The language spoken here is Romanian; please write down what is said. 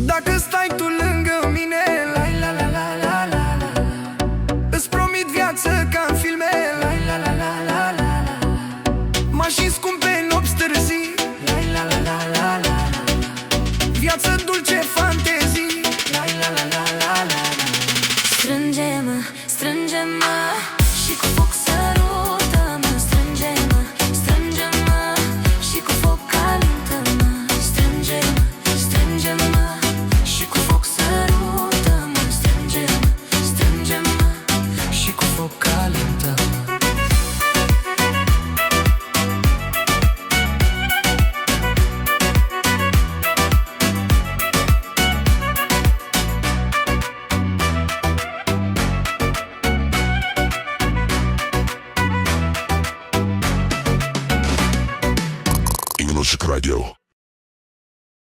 Dacă stai tu lângă mine, la la la la la la la, îți promit viață ca în filme, la la la la la la la, mașini scumpe, nopți târzii, la la la la la la, viață dulce, fantezii, la la la la la la. Strânge-mă, strânge-mă și cu foc sărută-mă. Strânge-mă, strânge-mă și cu foc calită-mă. Strânge-mă, strânge-mă și cu foc sărută-mă. Strânge-mă, strânge-mă Și cu foc calită-mă. English Radio.